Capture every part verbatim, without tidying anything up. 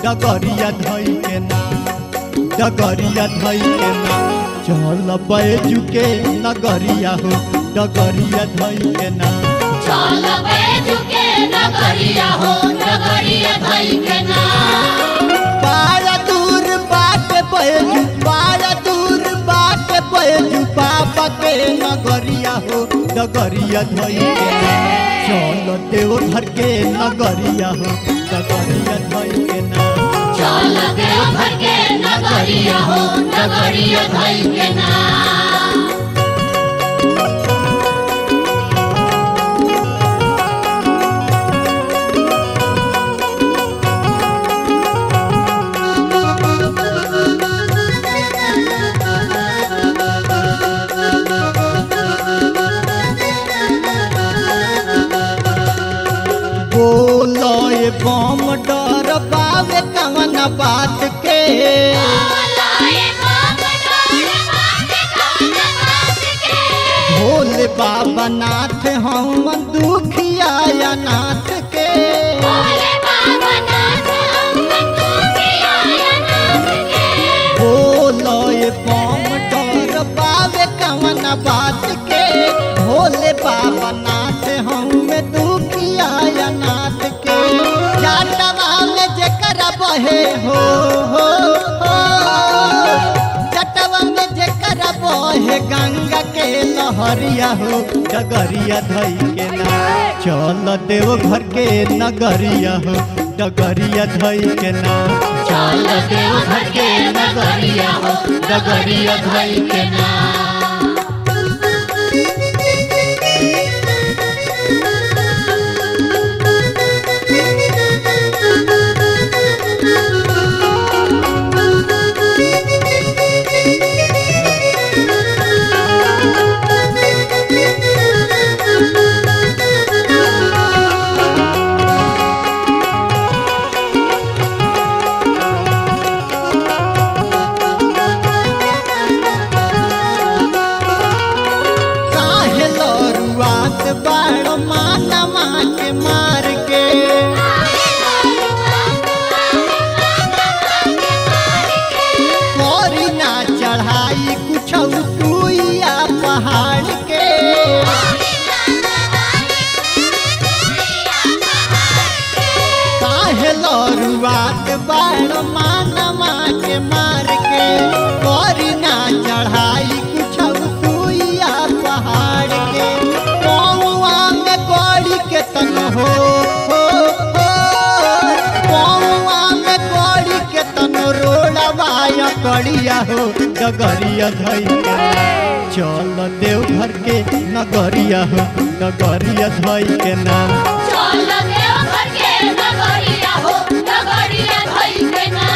डगरिया धई के ना डगरिया धई के ना चल बैजू के नगरिया हो डगरिया धई के ना चल बैजू के नगरिया हो डगरिया धई के ना बारा दूर बाट बैजू बारा दूर बाट बैजू बाबा के नगरिया हो डगरिया धई के ना चल देव घर के नगरिया हो डगरिया धई के ना चल देव घर के नगरिया हो डगरिया धई के ना बोलोए बम डर बावे कवन बात के भोले बाबा नाथ हम दुखिया नाथ के बोलोए बम डर बावे कवन बात के भोले बाबा नाथ हम दुखिया नाथ के जटवा में जेकरा बहे हो हो हो जटवा में जेकरा बहे गंगा के लहरिया हो डगरिया धई के ना चल देव घर के नगरिया हो डगरिया धई के ना चल देव घर के नगरिया हो डगरिया धई के ना बाड़ मानवा के मार के कोरी ना चढ़ाई कुछ सुइया पहाड़ के काहे लरुआत बाड़ मानवा के मार के कोरी ना चढ़ाई कुछ सुइया पहाड़ के के तन हो हो हो पौआ में कोड़ी के तन रोड़वाया कड़िया हो डगरिया धई के चल देव घर के नगरिया हो डगरिया धई के ना चल देव घर के नगरिया हो डगरिया धई के ना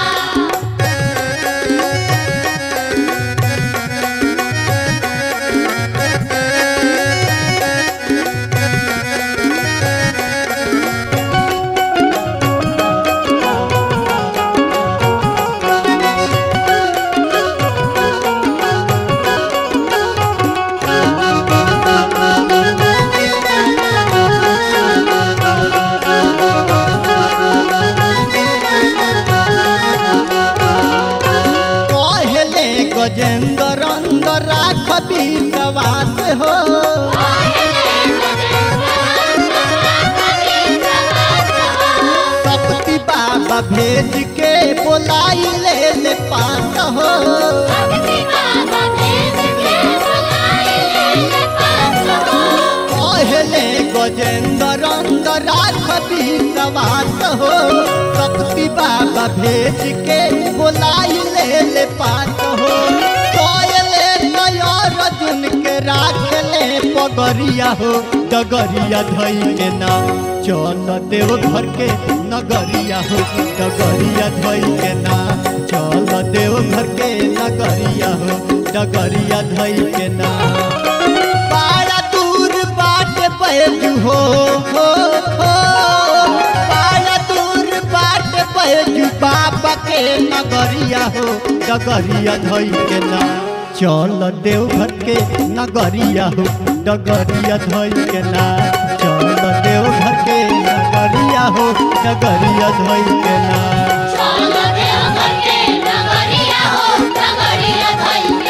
गजेंद्र अंदर राख विश्वास हो शक्ति बाबा भेज के बोलाई ले ले पास हो कहले गजेंद्र अंदर राख विश्वास हो शक्ति बाबा भेज के बोलाई ले ले पास हो अर्जुन के राख ले पगरिया हो डगरिया धई के ना चल देव घर के नगरिया हो डगरिया धई के ना चल देव घर के नगरिया हो डगरिया धई के ना बारा दूर बाट बैजू हो हो हो बारा दूर बाट बैजू बाबा के नगरिया हो डगरिया धई के ना चल देव घर के नगरिया हो डगरिया धई के ना चल देव घर के नगरिया हो डगरिया धई के ना। डगरिया धई